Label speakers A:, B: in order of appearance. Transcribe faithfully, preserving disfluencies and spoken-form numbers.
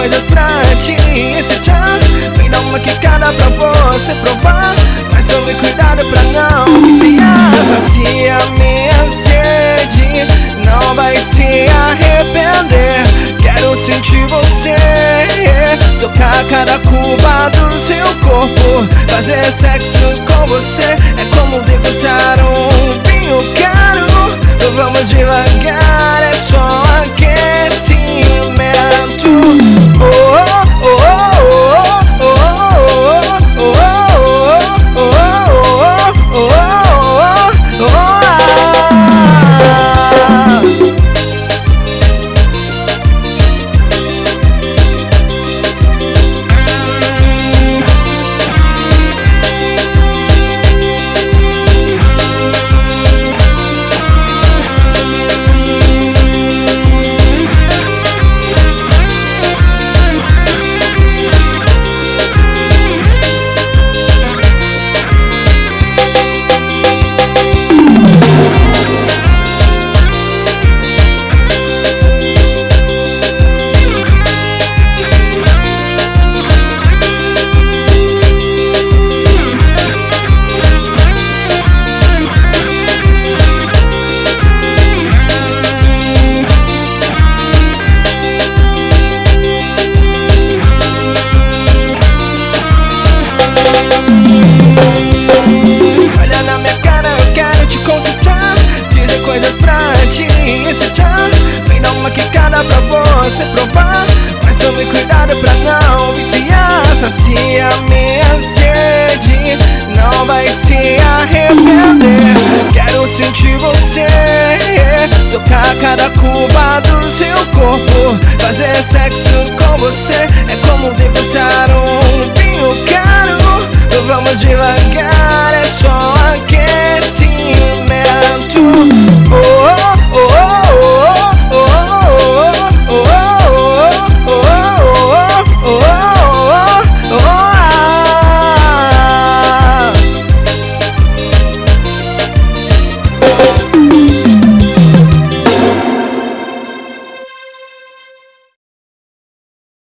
A: coisas pra te ensinar. Vem dar uma quicada pra você provar, mas tome cuidado pra não viciar. Sacia minha sede, não vai se arrepender. Quero sentir você tocar cada curva do seu corpo. Fazer sexo com você é como degustar um vinho caro. Vamos devagar, é só aquecimento. Oh, oh, oh, oh, oh, oh, oh, oh, oh, oh. Pra você provar, mas tome cuidado pra não viciar. Sacia minha sede, não vai se arrepender. Quero sentir você tocar cada curva do seu corpo. Fazer sexo com você é como degustar